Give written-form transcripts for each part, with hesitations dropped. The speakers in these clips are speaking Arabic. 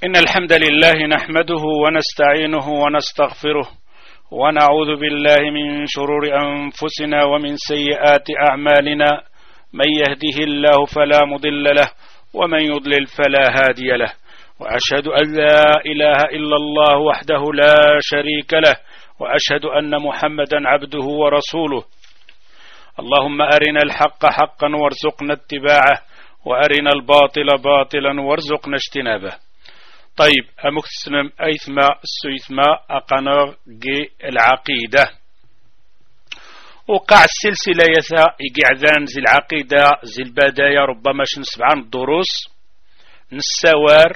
إن الحمد لله نحمده ونستعينه ونستغفره ونعوذ بالله من شرور أنفسنا ومن سيئات أعمالنا. من يهده الله فلا مضل له ومن يضلل فلا هادي له، وأشهد أن لا إله إلا الله وحده لا شريك له، وأشهد أن محمدا عبده ورسوله. اللهم أرنا الحق حقا وارزقنا اتباعه، وأرنا الباطل باطلا وارزقنا اجتنابه. طيب أمكتسنم أيثما السيثما أقناغ العقيدة. وقع السلسلة يثا إقعدان زي العقيدة زي البداية ربما شنسبع عن الدروس نسوار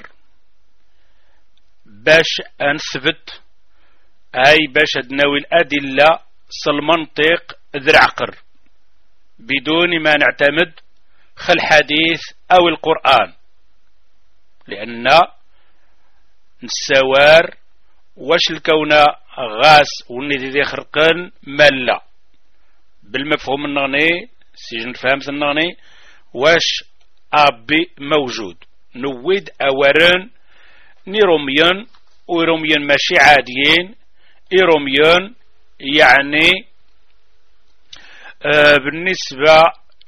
باش أنثبت أي باش أدناوي الأدلة سالمنطق ذي العقر بدون ما نعتمد خل حديث أو القرآن، لأن نسوار واش الكون غاس وني ذي خرقان ملا بالمفهوم النغني سيجن فهمت النغني واش أبي موجود نويد أوران نيروميان ويروميان ماشي عاديين إيروميان يعني بالنسبة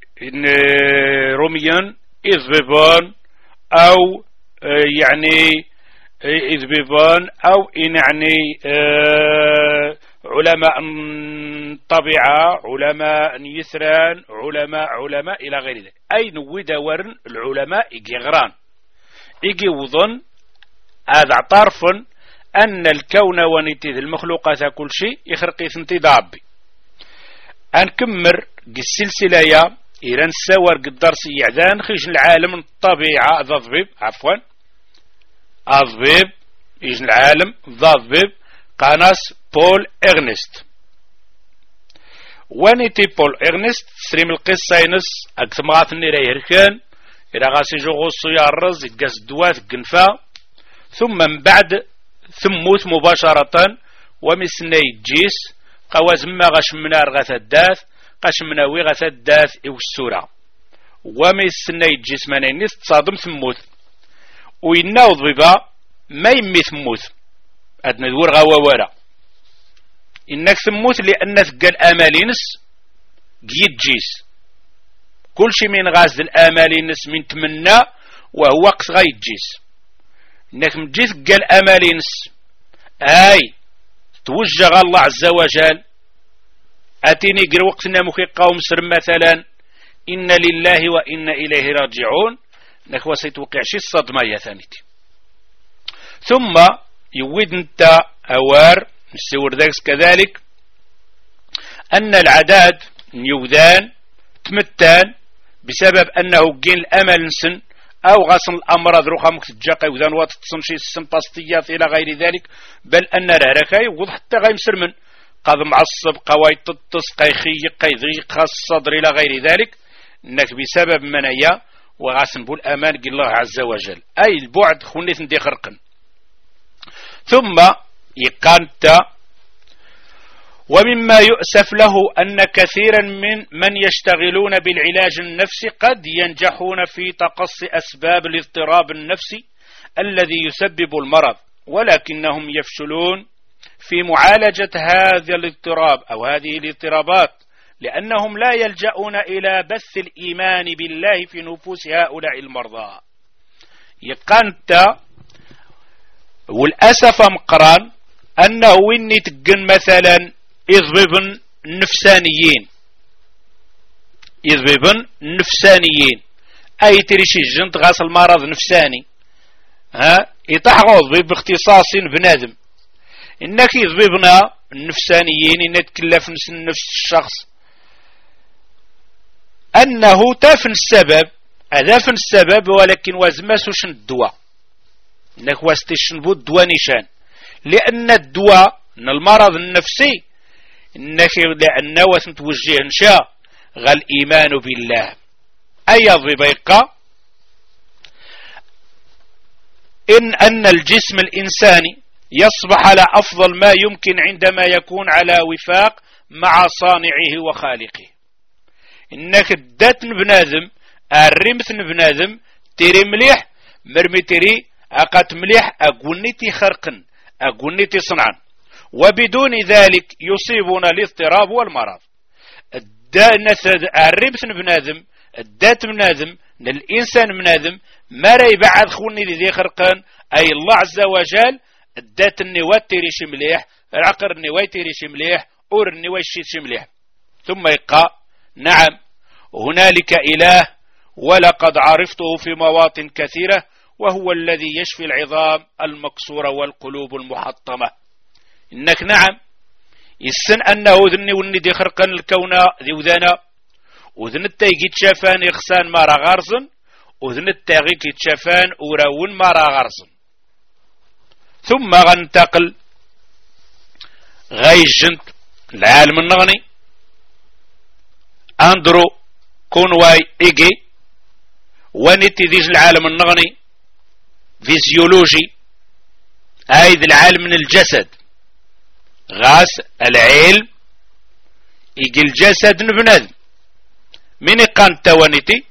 روميان إذبان أو يعني إذبان أو يعني علماء طبيعة، علماء يسران، علماء إلى غير ذلك. أي نويد ورن العلماء إجي غران إجي وظن هذا اعترف أن الكون ونتيذ المخلوقات كل شيء يخرقي ثنتي ضابي. أنكمر السلسلة يا إيران سوار قدرسي يعدان خيش العالم الطبيعة ضبيب عفوا أضبيب يجن العالم ضبيب قناص بول إغنست ونيتي بول إغنست سريم القصة ينس أكتمغات النيرا يركان إلى غاسي جو غصو يارز يتقاس الدوات قنفا ثم من بعد ثموت مباشرة ومسني جيس قوازما غشمنا غاث الداث قشمنا وي غاث الداث إو السورة ومسني جيس منينيس تصادم ثموت ويناوض ببا ما يمي ثموت أدنا دور غواورا إنك ثموت لأن ثقال آمالينس جيد جيس كل شي من غاز الآمالينس من تمنى وهو قص غايد جيس إنك مجيث قال آمالينس أي توجه الله عز وجل أتيني قر وقتنا مخيقا ومسر مثلا إن لله وإن إليه راجعون نخوة سيتوقع شي الصدمة يا ثانيتي. ثم يود انت أوار نسور ذاكس كذلك أن العداد يوذان تمتان بسبب أنه جين الأمل نسن أو غصن الأمراض روخا مكتجاقا يوذان واتتصن شي السمباستيات إلى غير ذلك، بل أن رهركاي وضح حتى غيمسر من قد معصب قواي تطس قيخيق قيضيق الصدر إلى غير ذلك إنك بسبب منايا وغاسن بول أمان قل الله عز وجل أي البعد خونيث ندي خرقا. ثم يقانت ومما يؤسف له أن كثيرا من يشتغلون بالعلاج النفسي قد ينجحون في تقصي أسباب الاضطراب النفسي الذي يسبب المرض، ولكنهم يفشلون في معالجة هذا الاضطراب أو هذه الاضطرابات لأنهم لا يلجؤون إلى بث الإيمان بالله في نفوس هؤلاء المرضى. يقانت والأسف مقران أنه ويني تقن مثلا إضببن نفسانيين أي تريشي جنت غاس المرض نفساني يطحغوض باختصاص بنادم إنك يضببنا النفسانيين إن يتكلف نفس الشخص أنه تافن السبب أذافن السبب ولكن وازماسوش الدواء إنك واستشنبو الدواء نشان لأن الدواء من المرض النفسي إنك لأنه وتوجه إنشاء غال إيمان بالله أي ضبيقة أن الجسم الإنساني يصبح على أفضل ما يمكن عندما يكون على وفاق مع صانعه وخالقه. إنك الدات بنادم الرمث بنادم تيري مليح مرمي تيري أقات مليح أقولنيتي خرقا أقولنيتي صنعا، وبدون ذلك يصيبنا الاضطراب والمرض. الربث بنادم، الدات بنادم، الإنسان بنادم ما راي بعد خوني ذي خرقان، أي الله عز وجل الدات النوات تيريش مليح، العقر النواي تيريش مليح، أور النواي شيش مليح. ثم يقع نعم هنالك إله ولقد عرفته في مواطن كثيرة، وهو الذي يشفي العظام المكسورة والقلوب المحطمة. إنك نعم السن أنه ذني وني دي خرقان الكون ذي وذانا، وذن التايقي تشافان إخسان مارا غارزن، وذن التايقي تشافان أوراون مارا غارزن. ثم غنتقل غاي الجنت العالم النغني أندرو كونواي إيجي ونتي ديج العالم النغني فيزيولوجي، هايد العالم من الجسد غاس العلم يجي الجسد بنادم من يقان توانيتي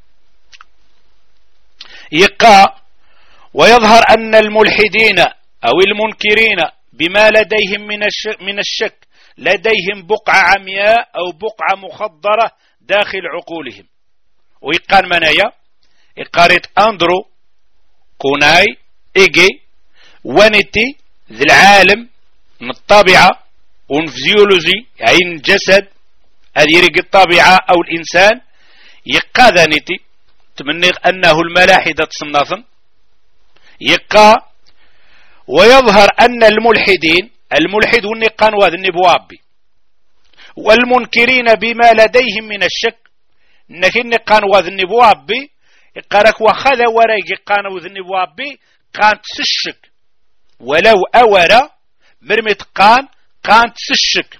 يقا. ويظهر أن الملحدين أو المنكرين بما لديهم من الشك لديهم بقعة عمياء أو بقعة مخضرة داخل عقولهم. ويقان منايا يقاريت أندرو كوناي إيجي ونتي ذي العالم من الطبيعة ونفزيولوجي عين الجسد هذه رق الطبيعة أو الإنسان يقا ذانيتي تمني أنه الملاحدة تصنفا يقا. ويظهر أن الملحد والنقان وذن بوابي والمنكرين بما لديهم من الشك نكن نقان وذن بوابي يقارك وخذ ورايق قان وذن بوابي قانت سشك ولو أورا مرمت قانت سشك.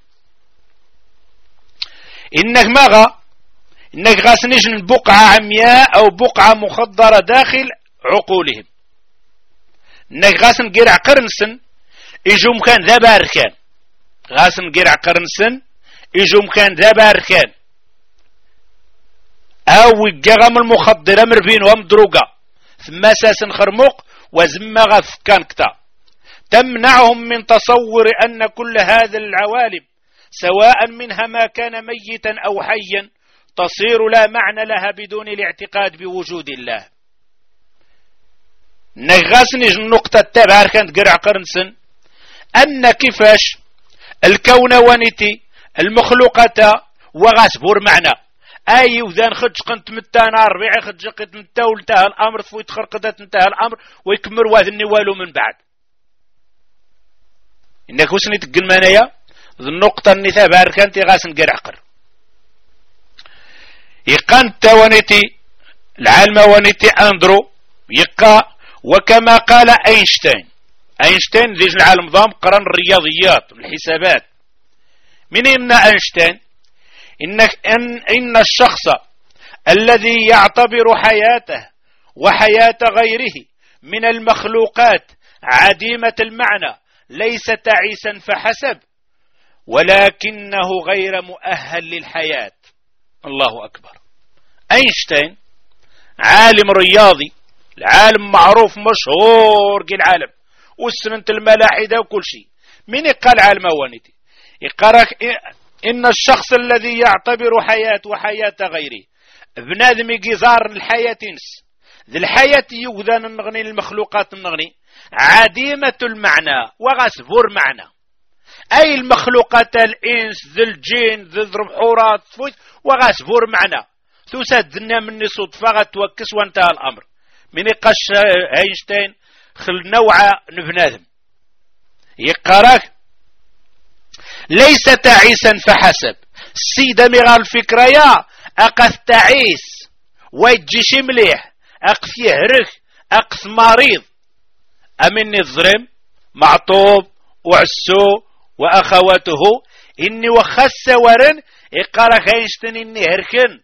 إنك غاس نجن بقعة عمياء أو بقعة مخضرة داخل عقولهم. إنك غاس نقرع قرنسن إجوم كان ذا باركان، غاس نقرع قرنسن إجوم كان ذا باركان أو الجغم المخضرة مربين ومدروقة ثم أساس خرموق وزمغ فكان كتا تمنعهم من تصور أن كل هذا العوالم سواء منها ما كان ميتا أو حيا تصير لا معنى لها بدون الاعتقاد بوجود الله. نغاسني النقطة التابعة كانت قرع قرنسن أن كيفاش الكون ونتي المخلوقات وغاسبور معنى أي وذان خدش قنت متانا ربيعي خدش قنت متا ولتها الأمر فويت خرقدت انتهى الأمر ويكمر واذني والو من بعد. إنك وسني تقل مانايا ذو النقطة النثابة كانت غاسن قرع قر يقان تاوانيتي العالم ونتي أندرو يقا. وكما قال أينشتاين ذي العالم ضام قرن الرياضيات الحسابات من إن أينشتاين إن الشخص الذي يعتبر حياته وحياة غيره من المخلوقات عديمة المعنى ليس تعيسا فحسب ولكنه غير مؤهل للحياة. الله أكبر. أينشتاين عالم رياضي، العالم معروف مشهور قي العالم والسنة الملاحدة وكل شيء. من يقال عالم وانتي يقرأك إن الشخص الذي يعتبر حياته وحياة غيره بنادم يقزار الحياة نس ذي الحياة يوذان النغني المخلوقات النغني عديمة المعنى وغسبور معنى، أي المخلوقات الإنس ذي الجين ذي الربحورات وغسبور معنى تسدنا مني صدفة غتوكس وانتهى الأمر. من يقش أينشتاين خل نوع نبنادم يقراك ليس تعيسا فحسب السيدة مغال الفكرة يا أقث تعيس ويتجيش مليح أقث يهرخ أقث مريض أمني الظرم معطوب وعسو وأخواته إني وخس ورن يقراك أينشتاين إني هركن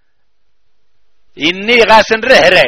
إني غاسن رهره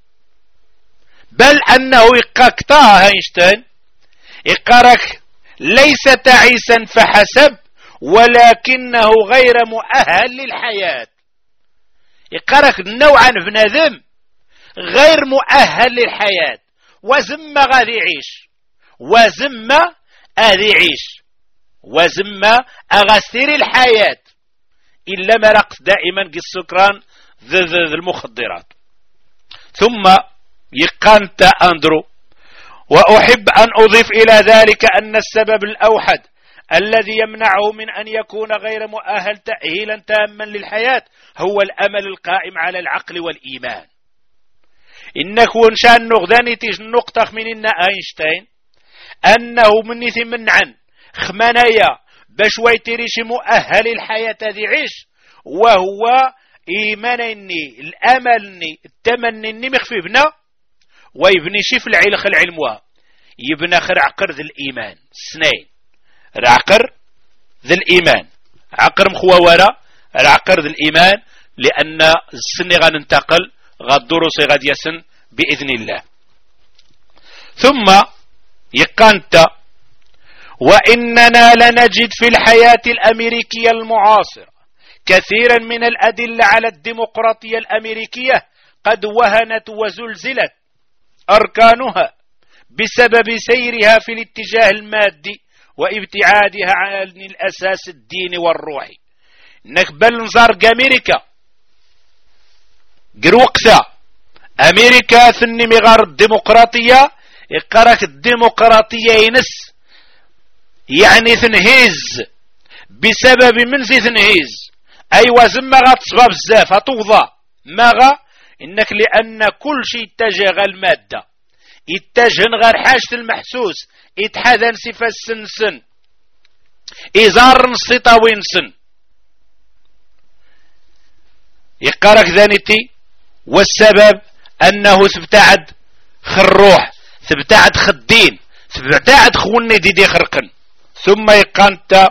بل أنه يقاكتا أينشتاين يقارك ليس تعيسا فحسب ولكنه غير مؤهل للحياة. يقارك نوعا بنادم غير مؤهل للحياة وزم غادي يعيش، وزم غادي يعيش، وزم أغسير الحياة، إلا ما رقص دائما السكران ذي المخدرات. ثم يقانت أندرو: وأحب أن أضيف إلى ذلك أن السبب الأوحد الذي يمنعه من أن يكون غير مؤهل تأهيلا تاما للحياة هو الأمل القائم على العقل والإيمان. إنك ونشان نغداني تيج النقطة من إن أينشتاين أنه من منعا خمانيا بشوي تريش مؤهل الحياة ذي عيش، وهو إيمانني الأملني التمني مخفي بنا ويبني شف العلم يبنى خر عقر ذي الإيمان سنين عقر ذي الإيمان عقر مخوورة عقر ذي الإيمان، لأن السن غننتقل غدروس غد يسن بإذن الله. ثم يقانت: وإننا لنجد في الحياة الأمريكية المعاصرة كثيرا من الأدلة على الديمقراطية الأمريكية قد وهنت وزلزلت أركانها بسبب سيرها في الاتجاه المادي وابتعادها عن الأساس الديني والروحي. نقبل نزار أمريكا قروقتا أمريكا ثني مغار الديمقراطية إقارك الديمقراطية ينس يعني ثنهيز بسبب من زي ثنهيز أيوة زم غتصباب الزاف هتوضى ماغا إنك لأن كل شيء اتجه غير المادة اتجه غير حاجة المحسوس اتحذن سفا السنسن إزار نصيطا وينسن يقارك ذانيتي. والسبب أنه تبتعد خروح تبتعد خدين تبتعد خوني دي خرقن. ثم يقانت: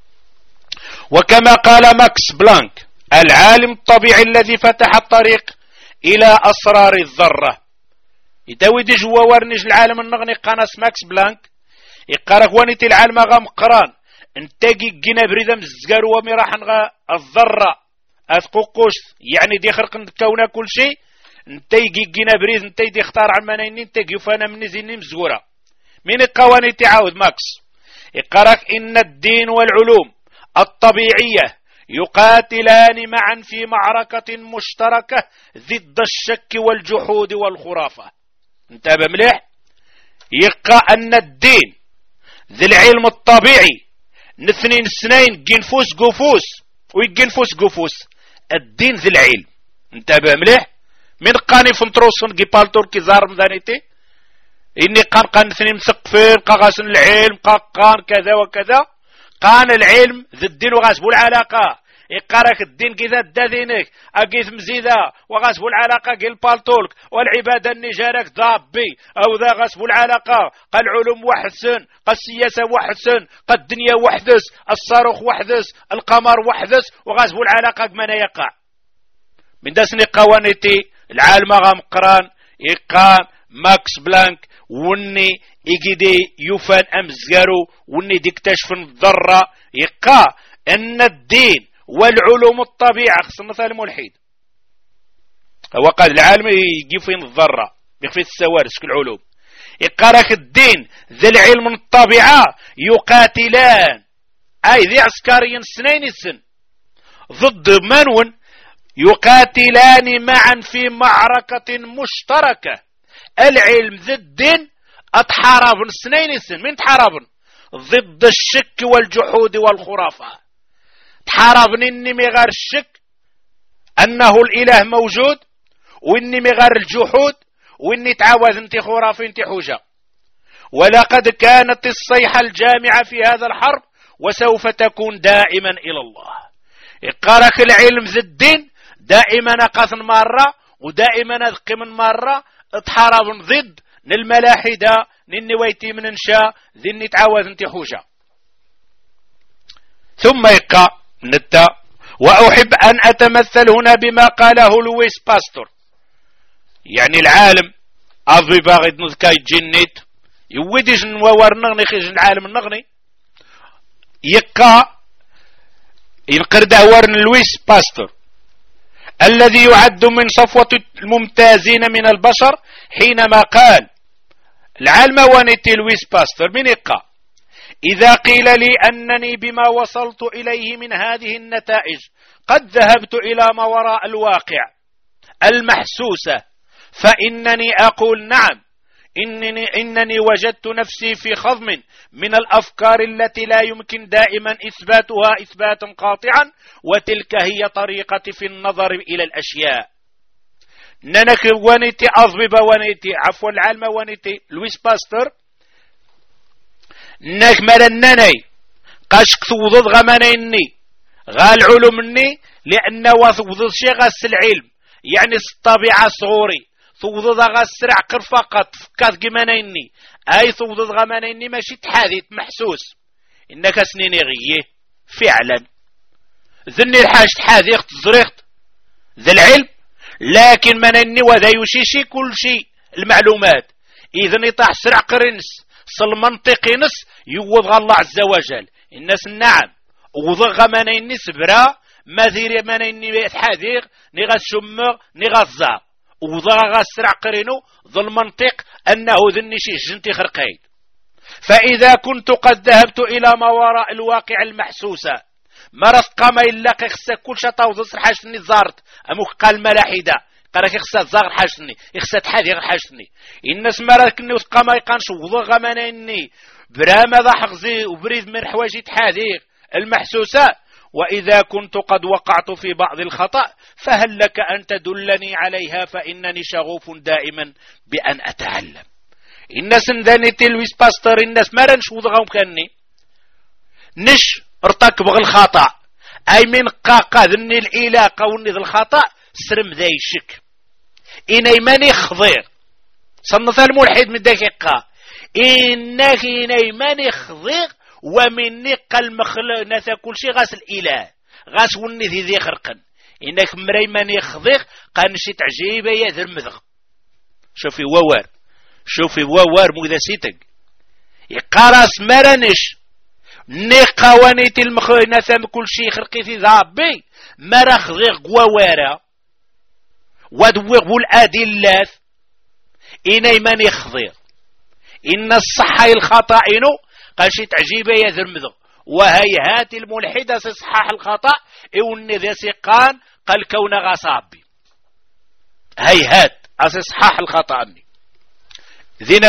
وكما قال ماكس بلانك العالم الطبيعي الذي فتح الطريق إلى أسرار الذرة يتاوي دي جوا ورنج العالم النغني قاناس ماكس بلانك يقارك وانيتي العالم غام قران انتاقي جينا بريدم الزقار ومراحن غا الذرة أثقوقوش يعني دي خرق كونا كل شيء انتاقي جينا بريد انتاقي دي اختار عمانين انتاقي فانا من زيني مزغورة من القواني تعاود ماكس يقارك إن الدين والعلوم الطبيعية يقاتلان معا في معركة مشتركة ضد الشك والجحود والخرافة. انتبه مليح. يقى أن الدين ذي العلم الطبيعي نثنين سنين جنفوس قفوس ويجنفوس قفوس الدين ذي العلم. انتبه مليح. من قاني فنتروسون جيبالتور كزار مذانيتي إني قان اثنين مسقفين قاقاسن العلم قان كذا وكذا قان العلم ذي الدين وغاسبوا العلاقة يقارك الدين كذا الدذينك أقيث مزيدة وغاسبوا العلاقة قيل بالتولك والعبادة النجارك ضابي أو ذا غاسبوا العلاقة قال العلوم وحسن قال السياسة وحسن قال الدنيا وحدث الصاروخ وحدث القمر وحدث وغاسبوا العلاقة كما يقع من داسني قوانيتي العالم غام قران يقان ماكس بلانك وني إجدي يفان أمزغارو وني ديكتشف الذرة يقا أن الدين والعلوم الطبيعة خص مثال ملحد هو قال العالم يجي فين الذرة يخفي السوارس كل العلوم يقارك الدين ذي العلم الطبيعة يقاتلان أي ذي عسكريين سنين السن ضد منون يقاتلان معا في معركة مشتركة. العلم ذي الدين اتحاربن سنين السن من تحاربن ضد الشك والجحود والخرافة تحاربن اني مغار الشك انه الاله موجود واني مغار الجحود واني تعاوذ انت خرافي انت حوجة. ولقد كانت الصيحة الجامعة في هذا الحرب وسوف تكون دائما الى الله. يقارك العلم ذي الدين دائما قثن مرة ودائما ذقي من مرة اتحاربن ضد للملاحدة نني ويتي من انشاء ذني تعاوذ انت حوجة. ثم يقع نتا وأحب أن أتمثل هنا بما قاله لويس باستور يعني العالم أضي باغد نذكاي جنيت يوديش نوار نغني خيج العالم النغني يقع ينقرد ورن لويس باستور الذي يعد من صفوة الممتازين من البشر حينما قال العالم وانيتي لويس باستر من إقا إذا قيل لي أنني بما وصلت إليه من هذه النتائج قد ذهبت إلى ما وراء الواقع المحسوسة فإنني أقول نعم إنني وجدت نفسي في خضم من الأفكار التي لا يمكن دائما إثباتها إثباتا قاطعا وتلك هي طريقتي في النظر إلى الأشياء. ننك وانيتي أضبب وانيتي عفوا العالم وانيتي لويس باستر نك ملنني قاشك توضض غمانيني غال علومني لأن وضض شي غاس العلم يعني الطبيعة صغوري توضض غاسرع قر فقط فكاث قمانيني أي توضض غمانيني ماشي تحاديث محسوس إنك سنيني غيه فعلا ذني الحاج تحاديث تزريخت ذا العلم لكن منني وذا يشيشي كل شيء المعلومات إذن يطاح سرع قرنس المنطقي نس يوضغ الله عز وجل الناس نعم وضغ منيني سبرا مثير منيني حذيق نغاس شمغ نغاس زا وضغ غاسرع قرنو ذو المنطق أنه ذني شيء جنتي خرقيد. فإذا كنت قد ذهبت إلى ما وراء الواقع المحسوسة مرض قام يلاقي خسا كل شطا وضصر حاجتني زارت أموك قال ملاحدة قالك خسا زار حاجتني خسا تحادي حاجتني الناس مرض كني وثقام يقانش وضغ منيني برا ماذا حغزي وبريد من حواجي تحادي المحسوسة. وإذا كنت قد وقعت في بعض الخطأ فهل لك أن تدلني عليها فإنني شغوف دائما بأن أتعلم. الناس ندانيتي لويس باستر الناس ما رنش وضغهم كاني نش ارتكب الخطأ أي من قاقا ذني الإله قوني ذا الخطأ سرم ذا يشك إني ماني خضير صنف الملحد من دقيقة إني ماني خضير ومن قل مخلق نثا كل شيء غاس الإله غاس وني ذي خرقا إنك مري ماني خضير قانشي تعجيبة يا ذر مذغ شوفي ووار مذا سيتك يقارس مرنش نقوانيت المخوينة ثم كل شيء خرقي في ذابي مرخ غير قوارا ودوغ الأدلات إني من يخضير إن الصحة الخطأ إنو قاشي تعجيبه يذر مذغ وهيهات الملحدة صحاح الخطأ إون ذا سيقان قال كون غصابي هيهات أصحاح الخطأ ذين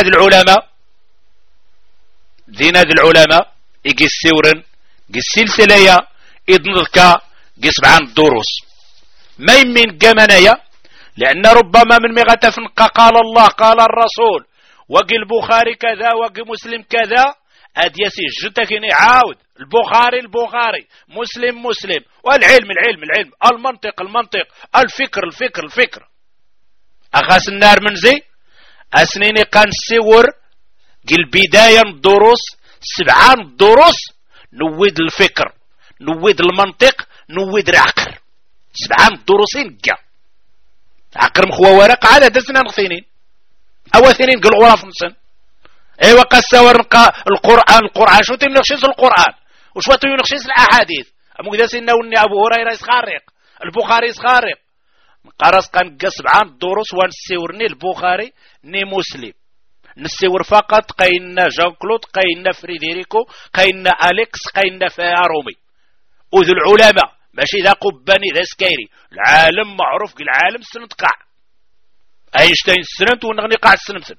العلماء يجي السورن يجي السلسلة يدنذكا يجي سبعان الدروس ما من جمنايا لأن ربما من مغتفن قال الله قال الرسول وقي البخاري كذا وقي مسلم كذا أديسي جتكني عاود البخاري مسلم والعلم المنطق الفكر أخاس النار من زي أسنيني قان سور البداية الدروس 7 دروس نويد الفكر نويد المنطق نويد العقل 7 دروسين جا عقر مخوا ورق على دسنا نغثينين أو ثنين قل غراف نسن ايوا قساور القرآن شو تنخشيس القرآن وشو تنخشيس الأحاديث أمو إذا سينا وني أبو هريرة يسخارق البخاري يسخارق قرص قان قصب عن دروس وانسيورني البخاري ني مسلم نسيور فقط قينا جان كلود قينا فريديريكو قينا أليكس قينا فارومي وذو العلماء ماشي ذا قباني ذا سكيري العالم معروف العالم سنتقع أينشتاين السنمت ونغني قاع السنمت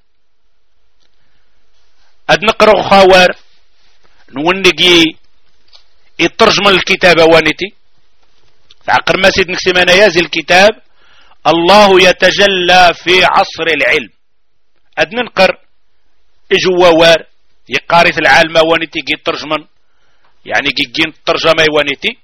أد نقرأ خوار نونقي يترجم الكتاب وانتي عقر ما سيد نكسمان يازي الكتاب الله يتجلى في عصر العلم أد ننقر إجووار يقارث العالم وانتي جي ترجمن يعني جي الترجمة وانتي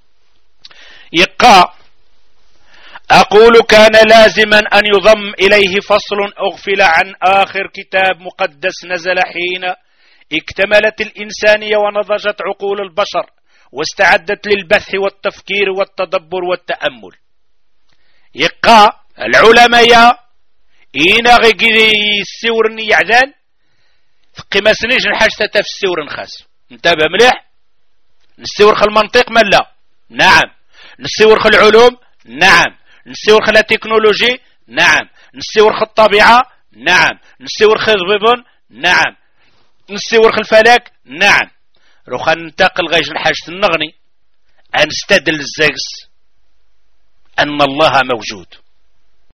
يقا أقول كان لازما أن يضم إليه فصل أغفل عن آخر كتاب مقدس نزل حين اكتملت الإنسانية ونضجت عقول البشر واستعدت للبث والتفكير والتدبر والتأمل. يقا العلماء إينا غيقي السورني يعذان قيمة سنيج نحاجة تفسير خاص انتبه مليح نسيور خل المنطق من لا نعم نسيور خل العلوم نعم نسيور خل التكنولوجي نعم نسيور خل الطبيعة نعم نسيور خل الضبن نعم. نستور الفلك نعم. روخا ننتقل غيش الحاجة النغني أنستدل الزاقس أن الله موجود.